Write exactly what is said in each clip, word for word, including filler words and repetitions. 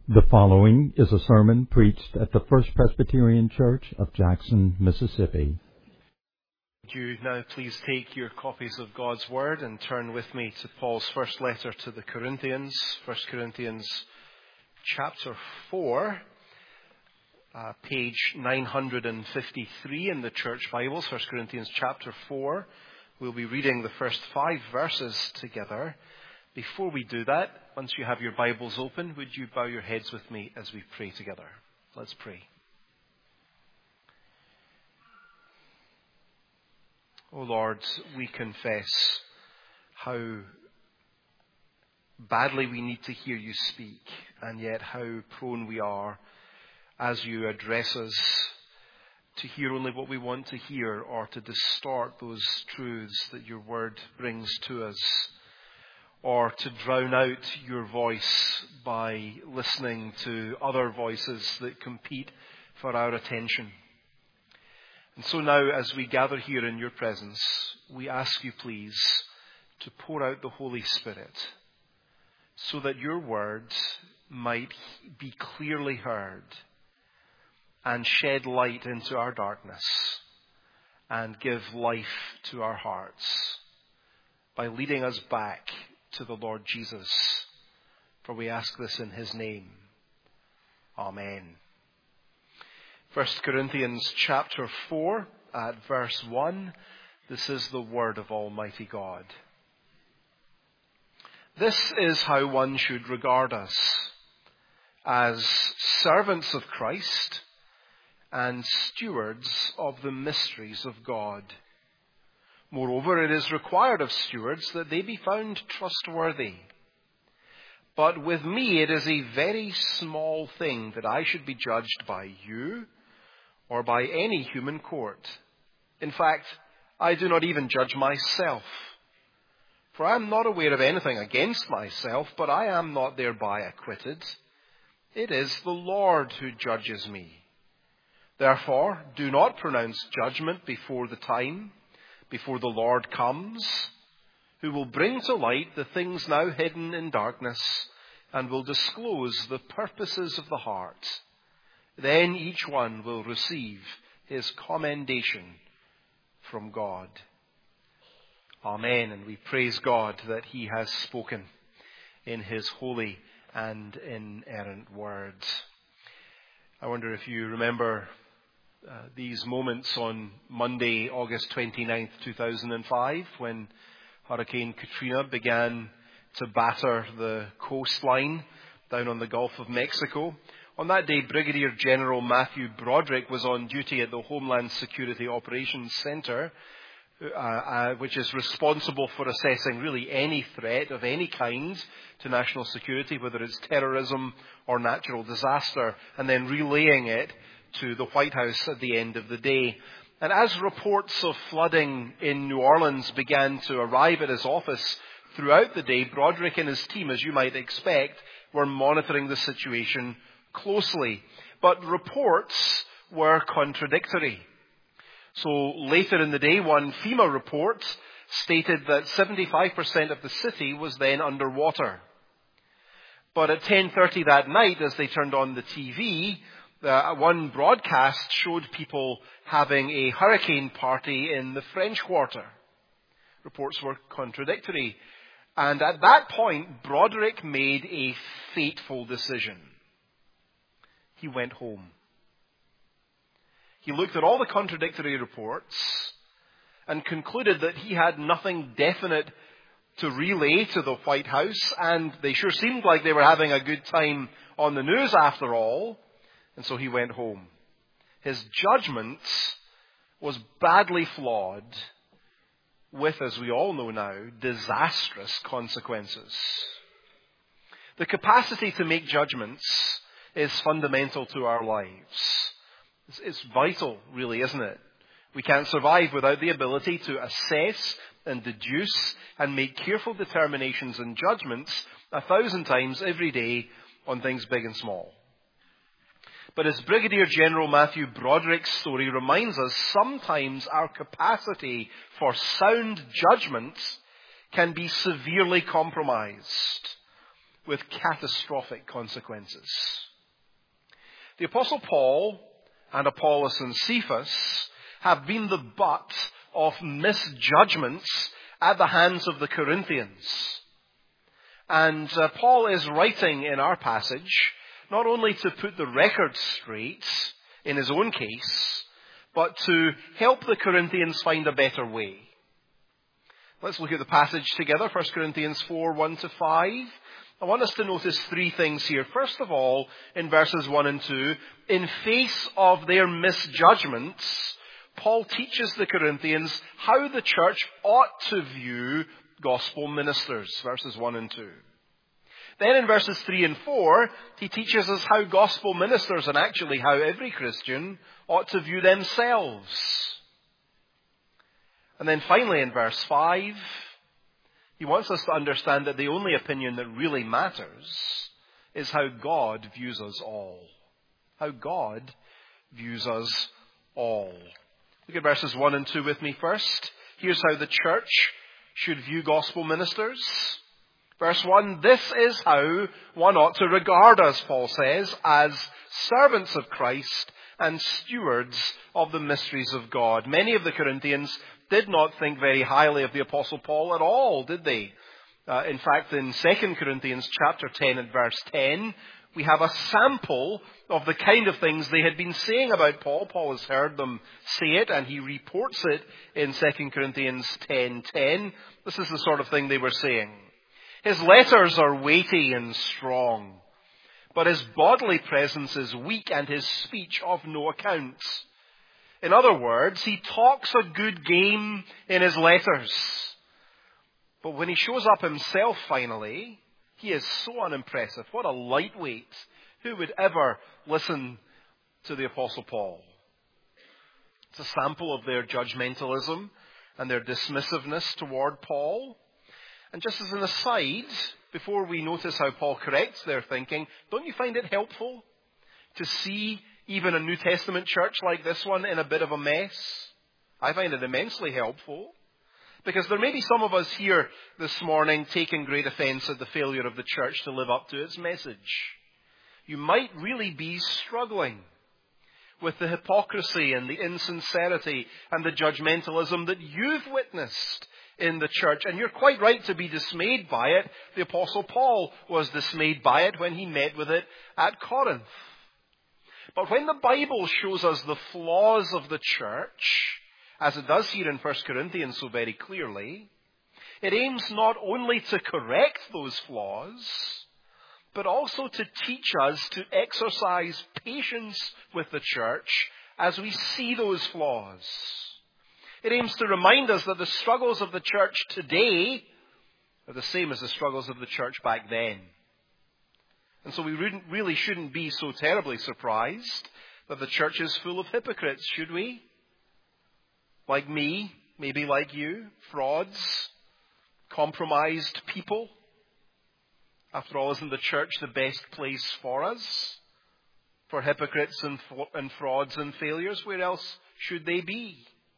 The following is a sermon preached at the First Presbyterian Church of Jackson, Mississippi. Would you now please take your copies of God's Word and turn with me to Paul's first letter to the Corinthians, First Corinthians chapter four, uh, page nine hundred fifty-three in the Church Bibles, First Corinthians chapter four. We'll be reading the first five verses together. Before we do that, once you have your Bibles open, would you bow your heads with me as we pray together? Let's pray. O Lord, we confess how badly we need to hear you speak, and yet how prone we are as you address us to hear only what we want to hear or to distort those truths that your word brings to us, or to drown out your voice by listening to other voices that compete for our attention. And so now, as we gather here in your presence, we ask you, please, to pour out the Holy Spirit so that your word might be clearly heard and shed light into our darkness and give life to our hearts by leading us back to the Lord Jesus. For we ask this in his name. Amen. First Corinthians chapter four at verse one. This is the word of Almighty God. This is how one should regard us, as servants of Christ and stewards of the mysteries of God. Moreover, it is required of stewards that they be found trustworthy. But with me it is a very small thing that I should be judged by you or by any human court. In fact, I do not even judge myself. For I am not aware of anything against myself, but I am not thereby acquitted. It is the Lord who judges me. Therefore, do not pronounce judgment before the time, before the Lord comes, who will bring to light the things now hidden in darkness and will disclose the purposes of the heart. Then each one will receive his commendation from God. Amen. And we praise God that he has spoken in his holy and inerrant words. I wonder if you remember Uh, these moments on Monday, August twenty-ninth, two thousand five, when Hurricane Katrina began to batter the coastline down on the Gulf of Mexico. On that day, Brigadier General Matthew Broderick was on duty at the Homeland Security Operations Center, uh, uh, which is responsible for assessing really any threat of any kind to national security, whether it's terrorism or natural disaster, and then relaying it to the White House at the end of the day. And as reports of flooding in New Orleans began to arrive at his office throughout the day, Broderick and his team, as you might expect, were monitoring the situation closely. But reports were contradictory. So later in the day, one FEMA report stated that seventy-five percent of the city was then underwater. But at ten thirty that night, as they turned on the T V, Uh, one broadcast showed people having a hurricane party in the French Quarter. Reports were contradictory. And at that point, Broderick made a fateful decision. He went home. He looked at all the contradictory reports and concluded that he had nothing definite to relay to the White House, and they sure seemed like they were having a good time on the news after all. And so he went home. His judgment was badly flawed with, as we all know now, disastrous consequences. The capacity to make judgments is fundamental to our lives. It's, it's vital, really, isn't it? We can't survive without the ability to assess and deduce and make careful determinations and judgments a thousand times every day on things big and small. But as Brigadier General Matthew Broderick's story reminds us, sometimes our capacity for sound judgment can be severely compromised with catastrophic consequences. The Apostle Paul and Apollos and Cephas have been the butt of misjudgments at the hands of the Corinthians. And uh, Paul is writing in our passage not only to put the record straight in his own case, but to help the Corinthians find a better way. Let's look at the passage together, First Corinthians four, one to five. I want us to notice three things here. First of all, in verses one and two, in face of their misjudgments, Paul teaches the Corinthians how the church ought to view gospel ministers, verses one and two. Then in verses three and four, he teaches us how gospel ministers, and actually how every Christian, ought to view themselves. And then finally in verse five, he wants us to understand that the only opinion that really matters is how God views us all. How God views us all. Look at verses one and two with me first. Here's how the church should view gospel ministers. Verse one, this is how one ought to regard us, Paul says, as servants of Christ and stewards of the mysteries of God. Many of the Corinthians did not think very highly of the Apostle Paul at all, did they? Uh, in fact, in Second Corinthians chapter ten and verse ten, we have a sample of the kind of things they had been saying about Paul. Paul has heard them say it, and he reports it in Second Corinthians ten ten. This is the sort of thing they were saying. His letters are weighty and strong, but his bodily presence is weak and his speech of no account. In other words, he talks a good game in his letters. But when he shows up himself finally, he is so unimpressive. What a lightweight. Who would ever listen to the Apostle Paul? It's a sample of their judgmentalism and their dismissiveness toward Paul. And just as an aside, before we notice how Paul corrects their thinking, don't you find it helpful to see even a New Testament church like this one in a bit of a mess? I find it immensely helpful. Because there may be some of us here this morning taking great offense at the failure of the church to live up to its message. You might really be struggling with the hypocrisy and the insincerity and the judgmentalism that you've witnessed in the church. And you're quite right to be dismayed by it. The Apostle Paul was dismayed by it when he met with it at Corinth. But when the Bible shows us the flaws of the church, as it does here in First Corinthians so very clearly, it aims not only to correct those flaws, but also to teach us to exercise patience with the church as we see those flaws. It aims to remind us that the struggles of the church today are the same as the struggles of the church back then. And so we really shouldn't be so terribly surprised that the church is full of hypocrites, should we? Like me, maybe like you, frauds, compromised people. After all, isn't the church the best place for us? For hypocrites and, and frauds and failures, where else should they be?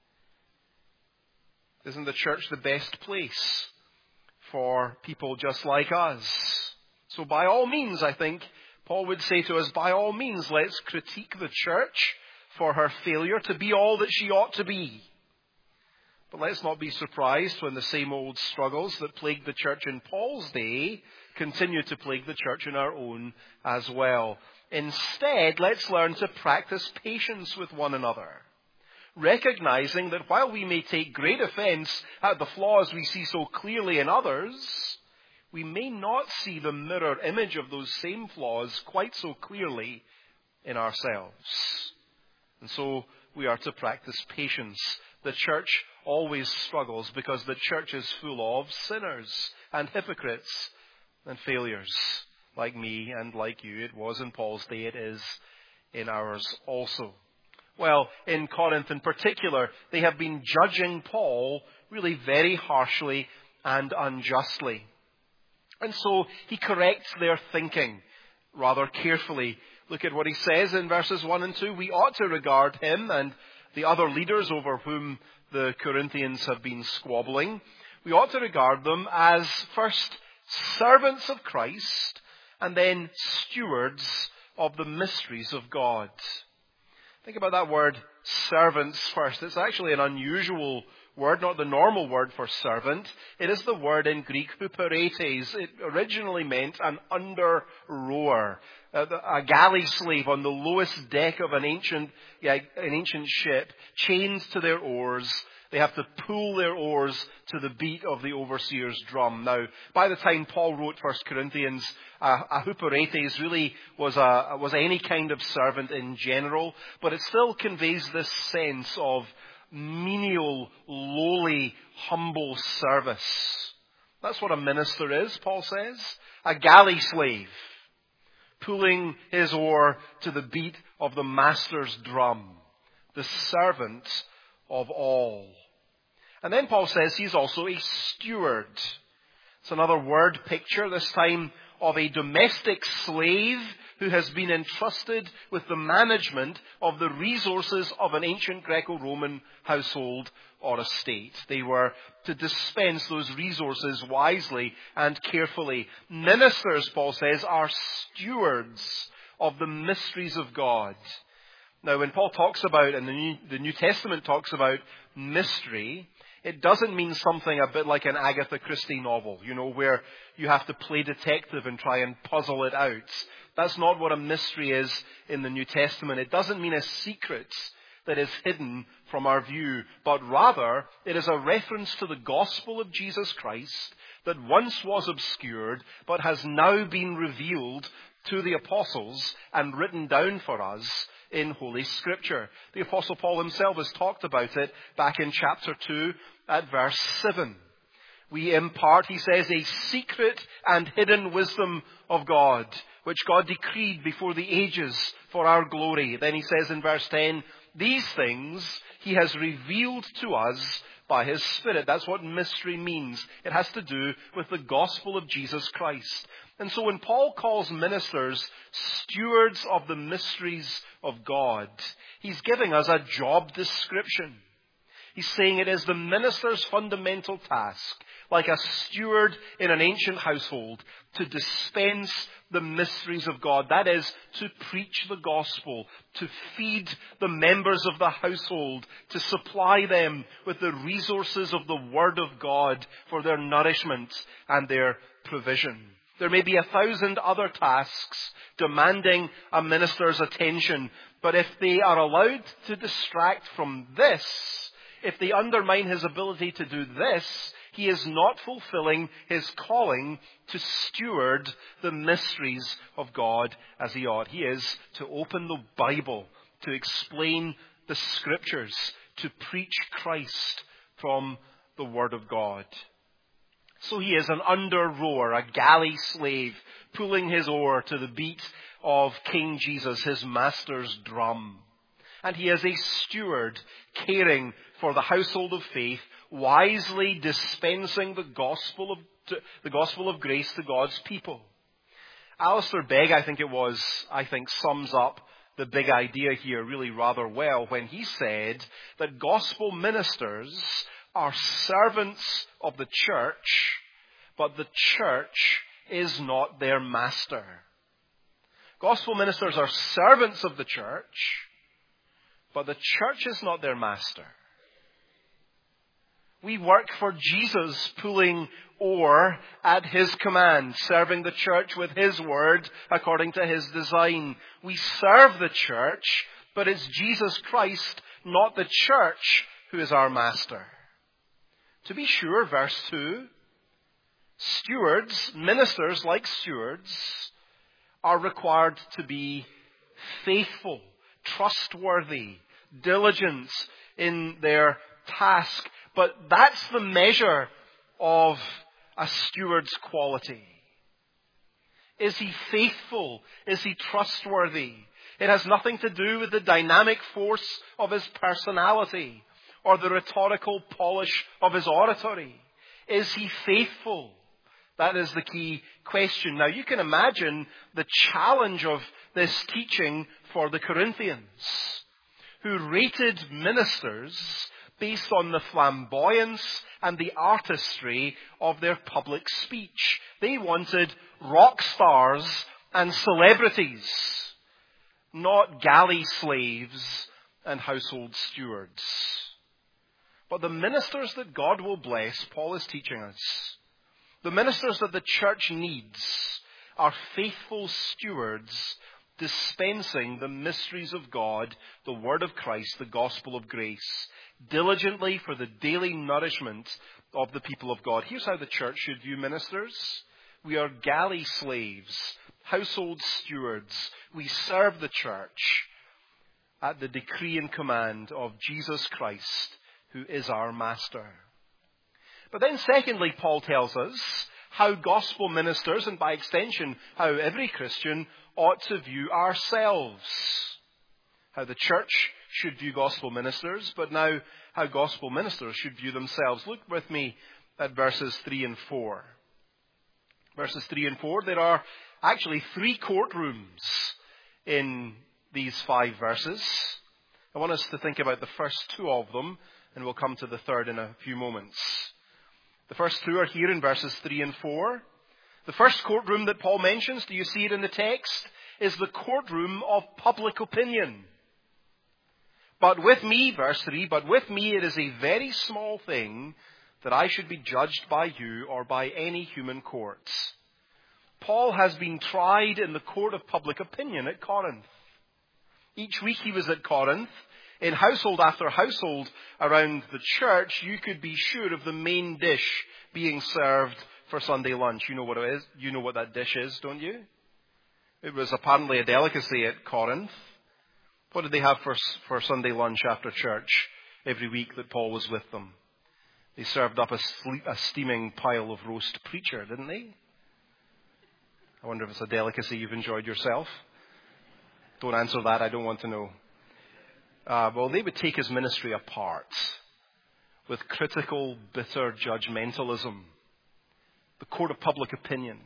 Isn't the church the best place for people just like us? So by all means, I think, Paul would say to us, by all means, let's critique the church for her failure to be all that she ought to be. But let's not be surprised when the same old struggles that plagued the church in Paul's day continue to plague the church in our own as well. Instead, let's learn to practice patience with one another, recognizing that while we may take great offense at the flaws we see so clearly in others, we may not see the mirror image of those same flaws quite so clearly in ourselves. And so we are to practice patience. The church always struggles because the church is full of sinners and hypocrites and failures, like me and like you. It was in Paul's day, it is in ours also. Well, in Corinth in particular, they have been judging Paul really very harshly and unjustly. And so he corrects their thinking rather carefully. Look at what he says in verses one and two. We ought to regard him and the other leaders over whom the Corinthians have been squabbling. We ought to regard them as first servants of Christ, and then stewards of the mysteries of God. Think about that word, servants, first. It's actually an unusual word, not the normal word for servant. It is the word in Greek, huperetes. It originally meant an under-rower, a galley slave on the lowest deck of an ancient, yeah, an ancient ship, chained to their oars. They have to pull their oars to the beat of the overseer's drum. Now, by the time Paul wrote First Corinthians, a, a huperetes really was a was any kind of servant in general, but it still conveys this sense of menial, lowly, humble service. That's what a minister is, Paul says. A galley slave, pulling his oar to the beat of the master's drum. The servant of all. And then Paul says he's also a steward. It's another word picture, this time of a domestic slave who has been entrusted with the management of the resources of an ancient Greco-Roman household or estate. They were to dispense those resources wisely and carefully. Ministers, Paul says, are stewards of the mysteries of God. Now, when Paul talks about, and the New, the New Testament talks about mystery, it doesn't mean something a bit like an Agatha Christie novel, you know, where you have to play detective and try and puzzle it out. That's not what a mystery is in the New Testament. It doesn't mean a secret that is hidden from our view, but rather it is a reference to the gospel of Jesus Christ that once was obscured, but has now been revealed to the apostles and written down for us in Holy Scripture. The Apostle Paul himself has talked about it back in chapter two at verse seven. We impart, he says, a secret and hidden wisdom of God, which God decreed before the ages for our glory. Then he says in verse ten, these things he has revealed to us by his Spirit. That's what mystery means. It has to do with the gospel of Jesus Christ. And so when Paul calls ministers stewards of the mysteries of God, he's giving us a job description. He's saying it is the minister's fundamental task, like a steward in an ancient household, to dispense the mysteries of God. That is, to preach the gospel, to feed the members of the household, to supply them with the resources of the Word of God for their nourishment and their provision. There may be a thousand other tasks demanding a minister's attention, but if they are allowed to distract from this, if they undermine his ability to do this, he is not fulfilling his calling to steward the mysteries of God as he ought. He is to open the Bible, to explain the Scriptures, to preach Christ from the Word of God. So he is an under-rower, a galley slave, pulling his oar to the beat of King Jesus, his master's drum. And he is a steward, caring for the household of faith, wisely dispensing the gospel of the gospel of grace to God's people. Alistair Begg, I think it was, I think sums up the big idea here really rather well when he said that gospel ministers are servants of the church, but the church is not their master. Gospel ministers are servants of the church, but the church is not their master. We work for Jesus, pulling oar at his command, serving the church with his word according to his design. We serve the church, but it's Jesus Christ, not the church, who is our master. To be sure, verse two, stewards, ministers like stewards, are required to be faithful, trustworthy, diligent in their task. But that's the measure of a steward's quality. Is he faithful? Is he trustworthy? It has nothing to do with the dynamic force of his personality or the rhetorical polish of his oratory. Is he faithful? That is the key question. Now, you can imagine the challenge of this teaching for the Corinthians, who rated ministers based on the flamboyance and the artistry of their public speech. They wanted rock stars and celebrities, not galley slaves and household stewards. But the ministers that God will bless, Paul is teaching us, the ministers that the church needs are faithful stewards dispensing the mysteries of God, the word of Christ, the gospel of grace, diligently for the daily nourishment of the people of God. Here's how the church should view ministers. We are galley slaves, household stewards. We serve the church at the decree and command of Jesus Christ, who is our master. But then secondly, Paul tells us how gospel ministers, and by extension, how every Christian ought to view ourselves. How the church should view gospel ministers, but now how gospel ministers should view themselves. Look with me at verses three and four. Verses three and four, there are actually three courtrooms in these five verses. I want us to think about the first two of them, and we'll come to the third in a few moments. The first two are here in verses three and four. The first courtroom that Paul mentions, do you see it in the text, is the courtroom of public opinion. But with me, verse three, but with me it is a very small thing that I should be judged by you or by any human courts. Paul has been tried in the court of public opinion at Corinth. Each week he was at Corinth. In household after household around the church, you could be sure of the main dish being served for Sunday lunch. You know what it is. You know what that dish is, don't you? It was apparently a delicacy at Corinth. What did they have for, for Sunday lunch after church every week that Paul was with them? They served up a, sleep, a steaming pile of roast preacher, didn't they? I wonder if it's a delicacy you've enjoyed yourself. Don't answer that. I don't want to know. Uh, well, they would take his ministry apart with critical, bitter judgmentalism. The court of public opinion.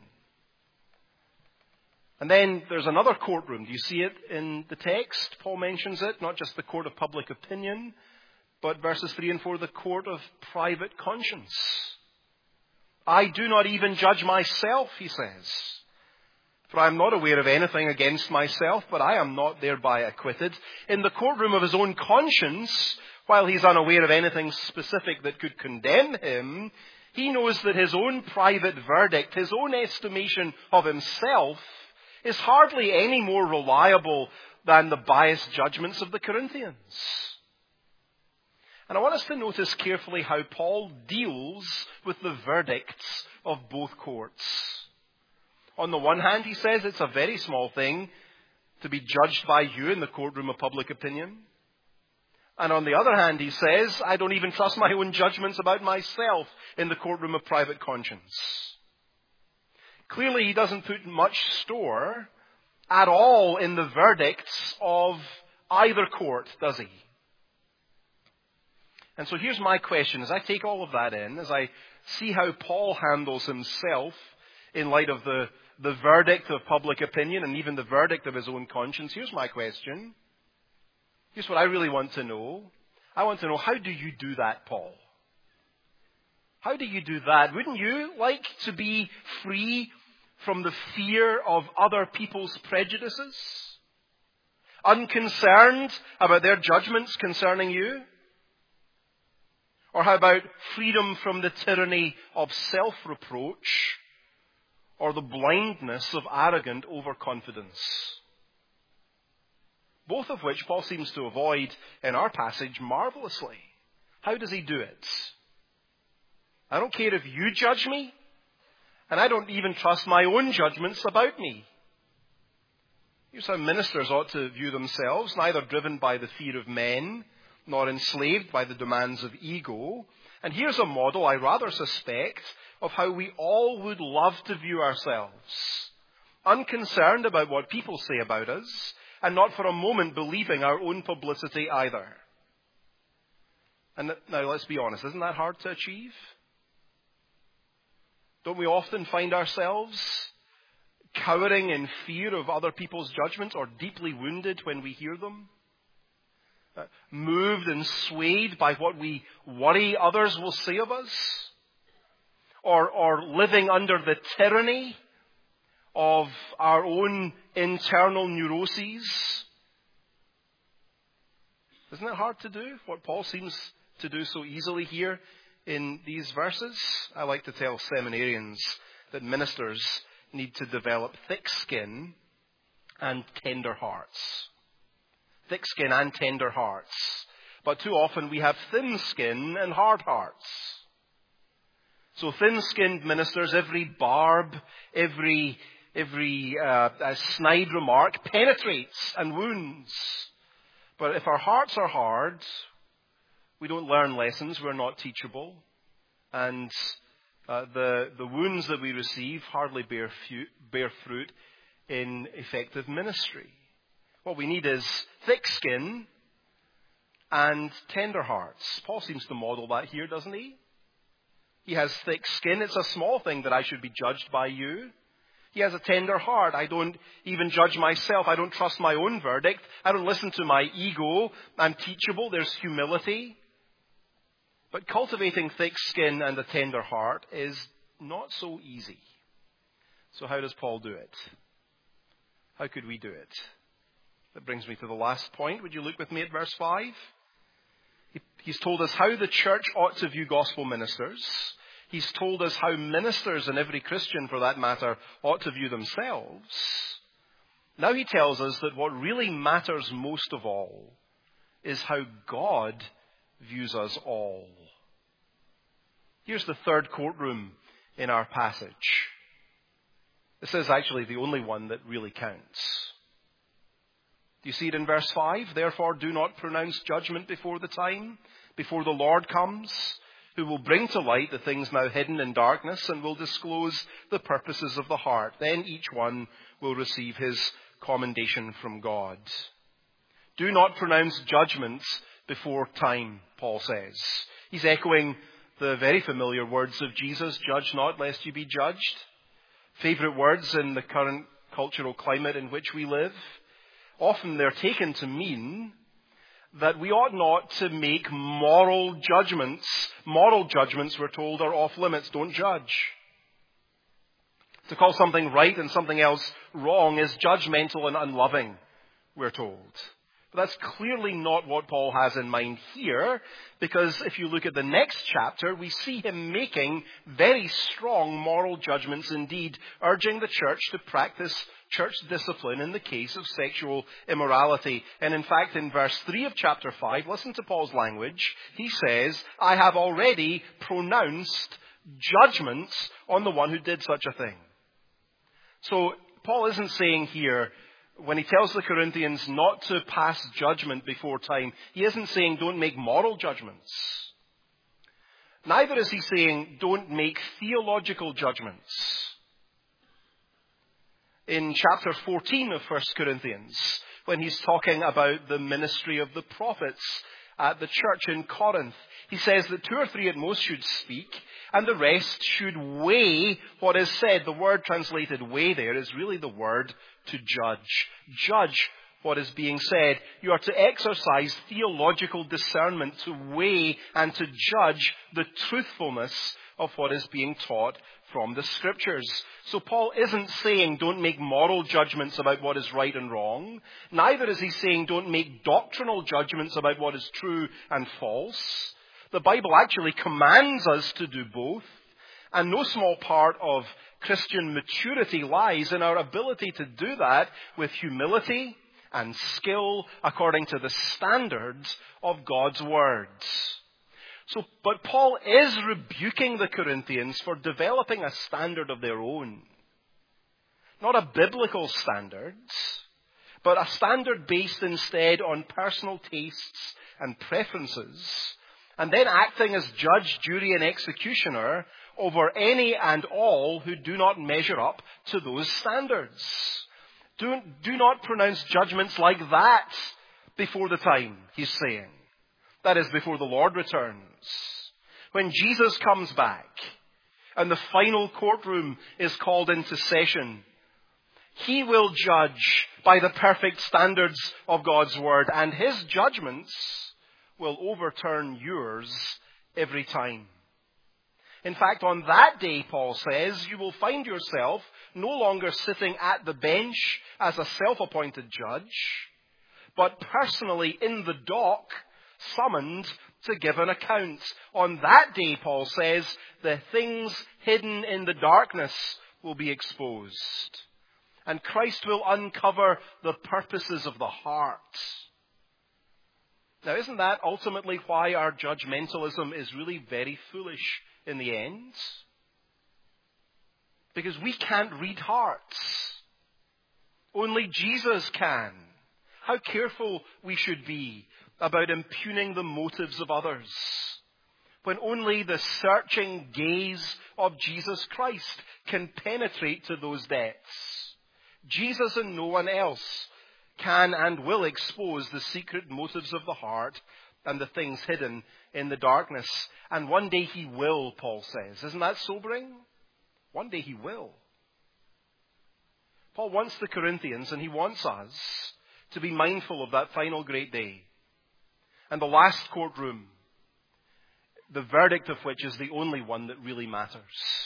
And then there's another courtroom. Do you see it in the text? Paul mentions it, not just the court of public opinion, but verses three and four, the court of private conscience. I do not even judge myself, he says. For I am not aware of anything against myself, but I am not thereby acquitted. In the courtroom of his own conscience, while he's unaware of anything specific that could condemn him, he knows that his own private verdict, his own estimation of himself, is hardly any more reliable than the biased judgments of the Corinthians. And I want us to notice carefully how Paul deals with the verdicts of both courts. On the one hand, he says it's a very small thing to be judged by you in the courtroom of public opinion. And on the other hand, he says, I don't even trust my own judgments about myself in the courtroom of private conscience. Clearly, he doesn't put much store at all in the verdicts of either court, does he? And so here's my question. As I take all of that in, as I see how Paul handles himself in light of the, the verdict of public opinion and even the verdict of his own conscience, here's my question. Here's what I really want to know. I want to know, how do you do that, Paul? How do you do that? Wouldn't you like to be free from the fear of other people's prejudices? Unconcerned about their judgments concerning you? Or how about freedom from the tyranny of self-reproach or the blindness of arrogant overconfidence? Both of which Paul seems to avoid in our passage marvelously. How does he do it? I don't care if you judge me, and I don't even trust my own judgments about me. Here's how ministers ought to view themselves, neither driven by the fear of men, nor enslaved by the demands of ego. And here's a model, I rather suspect, of how we all would love to view ourselves. Unconcerned about what people say about us, and not for a moment believing our own publicity either. And now let's be honest, isn't that hard to achieve? Don't we often find ourselves cowering in fear of other people's judgments or deeply wounded when we hear them? Uh, moved and swayed by what we worry others will say of us? Or, or living under the tyranny of our own internal neuroses? Isn't it hard to do what Paul seems to do so easily here in these verses? I like to tell seminarians that ministers need to develop thick skin and tender hearts. Thick skin and tender hearts. But too often we have thin skin and hard hearts. So thin-skinned ministers, every barb, every, every uh, uh, snide remark penetrates and wounds. But if our hearts are hard, we don't learn lessons, we're not teachable. And uh, the, the wounds that we receive hardly bear, few, bear fruit in effective ministry. What we need is thick skin and tender hearts. Paul seems to model that here, doesn't he? He has thick skin. It's a small thing that I should be judged by you. He has a tender heart. I don't even judge myself. I don't trust my own verdict. I don't listen to my ego. I'm teachable. There's humility. But cultivating thick skin and a tender heart is not so easy. So how does Paul do it? How could we do it? That brings me to the last point. Would you look with me at verse five? He's told us how the church ought to view gospel ministers. He's told us how ministers, and every Christian for that matter, ought to view themselves. Now he tells us that what really matters most of all is how God views us all. Here's the third courtroom in our passage. This is actually the only one that really counts. Do you see it in verse five? Therefore, do not pronounce judgment before the time, before the Lord comes, who will bring to light the things now hidden in darkness and will disclose the purposes of the heart. Then each one will receive his commendation from God. Do not pronounce judgments before time, Paul says. He's echoing the very familiar words of Jesus, judge not lest you be judged. Favorite words in the current cultural climate in which we live. Often they're taken to mean that we ought not to make moral judgments. Moral judgments, we're told, are off limits. Don't judge. To call something right and something else wrong is judgmental and unloving, we're told. But that's clearly not what Paul has in mind here, because if you look at the next chapter, we see him making very strong moral judgments indeed, urging the church to practice church discipline in the case of sexual immorality. And in fact, in verse three of chapter five, listen to Paul's language. He says, I have already pronounced judgments on the one who did such a thing. So Paul isn't saying here, when he tells the Corinthians not to pass judgment before time, he isn't saying don't make moral judgments. Neither is he saying don't make theological judgments. In chapter fourteen of First Corinthians, when he's talking about the ministry of the prophets at the church in Corinth, he says that two or three at most should speak, and the rest should weigh what is said. The word translated weigh there is really the word to judge. Judge what is being said. You are to exercise theological discernment to weigh and to judge the truthfulness of what is being taught from the Scriptures. So Paul isn't saying don't make moral judgments about what is right and wrong. Neither is he saying don't make doctrinal judgments about what is true and false. The Bible actually commands us to do both. And no small part of Christian maturity lies in our ability to do that with humility and skill according to the standards of God's words. So, but Paul is rebuking the Corinthians for developing a standard of their own. Not a biblical standard, but a standard based instead on personal tastes and preferences, and then acting as judge, jury, and executioner over any and all who do not measure up to those standards. Do, do not pronounce judgments like that before the time, he's saying. That is, before the Lord returns. When Jesus comes back and the final courtroom is called into session, He will judge by the perfect standards of God's word, and his judgments will overturn yours every time. In fact, on that day, Paul says, you will find yourself no longer sitting at the bench as a self-appointed judge, but personally in the dock, summoned to give an account. On that day, Paul says, the things hidden in the darkness will be exposed, and Christ will uncover the purposes of the heart. Now, isn't that ultimately why our judgmentalism is really very foolish in the end? Because we can't read hearts. Only Jesus can. How careful we should be about impugning the motives of others, when only the searching gaze of Jesus Christ can penetrate to those depths. Jesus and no one else can and will expose the secret motives of the heart and the things hidden in the darkness. And one day he will, Paul says. Isn't that sobering? One day he will. Paul wants the Corinthians, and he wants us, to be mindful of that final great day. And the last courtroom, the verdict of which is the only one that really matters.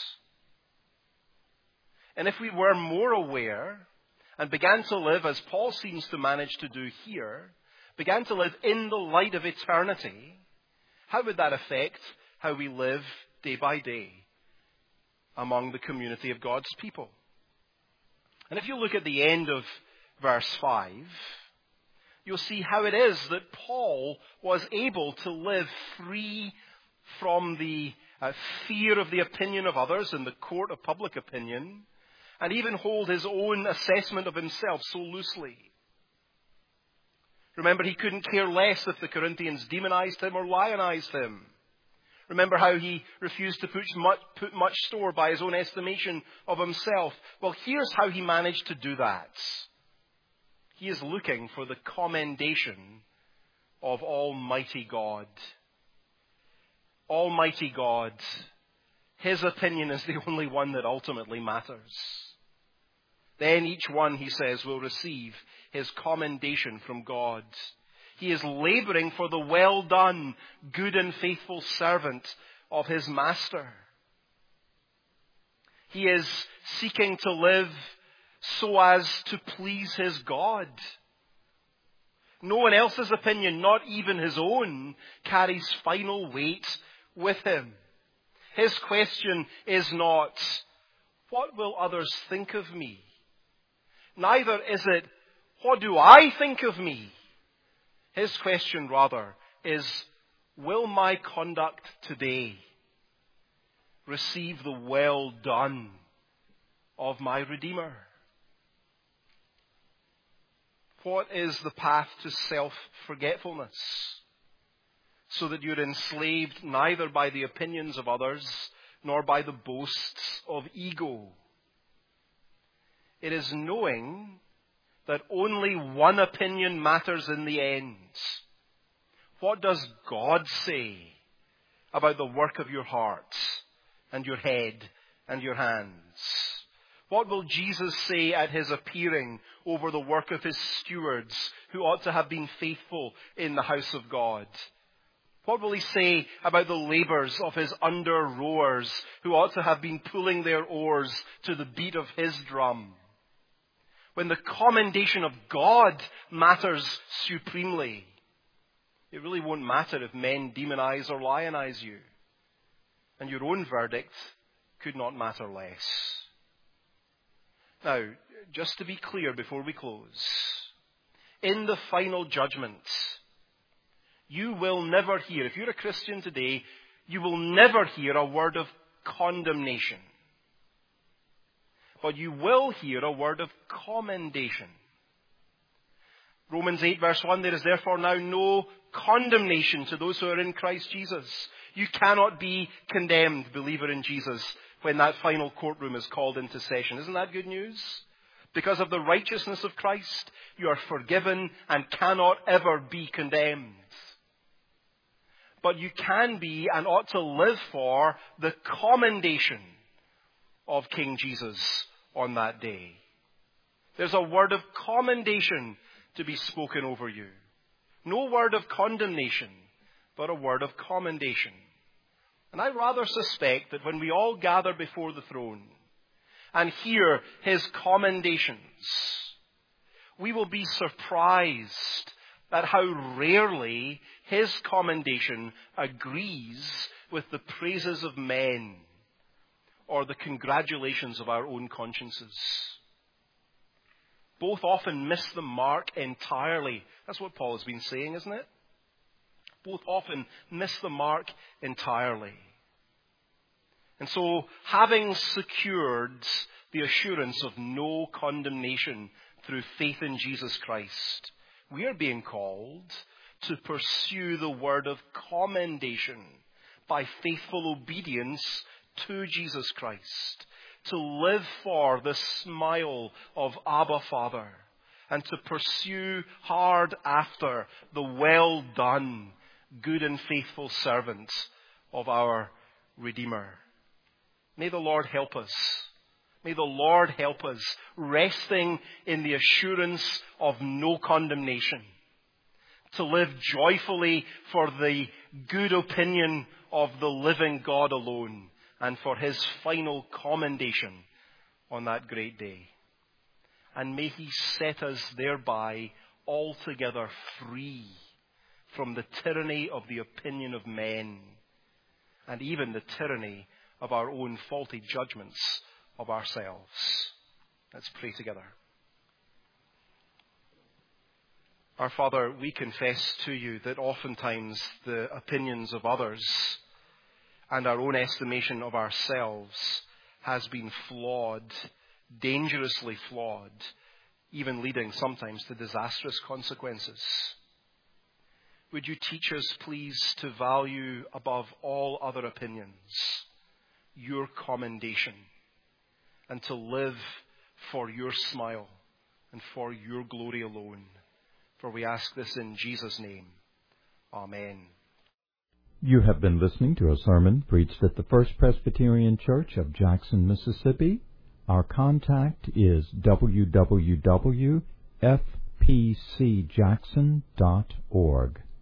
And if we were more aware and began to live, as Paul seems to manage to do here, began to live in the light of eternity, how would that affect how we live day by day among the community of God's people? And if you look at the end of verse five, you'll see how it is that Paul was able to live free from the uh, fear of the opinion of others in the court of public opinion, and even hold his own assessment of himself so loosely. Remember, he couldn't care less if the Corinthians demonized him or lionized him. Remember how he refused to put much, put much store by his own estimation of himself. Well, here's how he managed to do that. He is looking for the commendation of Almighty God. Almighty God. His opinion is the only one that ultimately matters. Then each one, he says, will receive his commendation from God. He is laboring for the well done, good and faithful servant of his master. He is seeking to live so as to please his God. No one else's opinion, not even his own, carries final weight with him. His question is not, what will others think of me? Neither is it, what do I think of me? His question, rather, is, will my conduct today receive the well done of my Redeemer? What is the path to self-forgetfulness, so that you're enslaved neither by the opinions of others nor by the boasts of ego? It is knowing that only one opinion matters in the end. What does God say about the work of your heart and your head and your hands? What will Jesus say at his appearing over the work of his stewards who ought to have been faithful in the house of God? What will he say about the labours of his under-rowers who ought to have been pulling their oars to the beat of his drum? When the commendation of God matters supremely, it really won't matter if men demonize or lionize you. And your own verdict could not matter less. Now, just to be clear before we close, in the final judgment, you will never hear, if you're a Christian today, you will never hear a word of condemnation. But you will hear a word of commendation. Romans eight verse one, there is therefore now no condemnation to those who are in Christ Jesus. You cannot be condemned, believer in Jesus, when that final courtroom is called into session. Isn't that good news? Because of the righteousness of Christ, you are forgiven and cannot ever be condemned. But you can be and ought to live for the commendation of King Jesus on that day. There's a word of commendation to be spoken over you. No word of condemnation, but a word of commendation. And I rather suspect that when we all gather before the throne and hear his commendations, we will be surprised at how rarely his commendation agrees with the praises of men or the congratulations of our own consciences. Both often miss the mark entirely. That's what Paul has been saying, isn't it? Both often miss the mark entirely. And so, having secured the assurance of no condemnation through faith in Jesus Christ, we are being called to pursue the word of commendation by faithful obedience to Jesus Christ, to live for the smile of Abba Father, and to pursue hard after the well done, good and faithful servant of our Redeemer. May the Lord help us. May the Lord help us, resting in the assurance of no condemnation, to live joyfully for the good opinion of the living God alone, and for his final commendation on that great day. And may he set us thereby altogether free from the tyranny of the opinion of men, and even the tyranny of our own faulty judgments of ourselves. Let's pray together. Our Father, we confess to you that oftentimes the opinions of others and our own estimation of ourselves has been flawed, dangerously flawed, even leading sometimes to disastrous consequences. Would you teach us, please, to value above all other opinions your commendation, and to live for your smile and for your glory alone. For we ask this in Jesus' name. Amen. You have been listening to a sermon preached at the First Presbyterian Church of Jackson, Mississippi. Our contact is w w w dot f p c jackson dot org.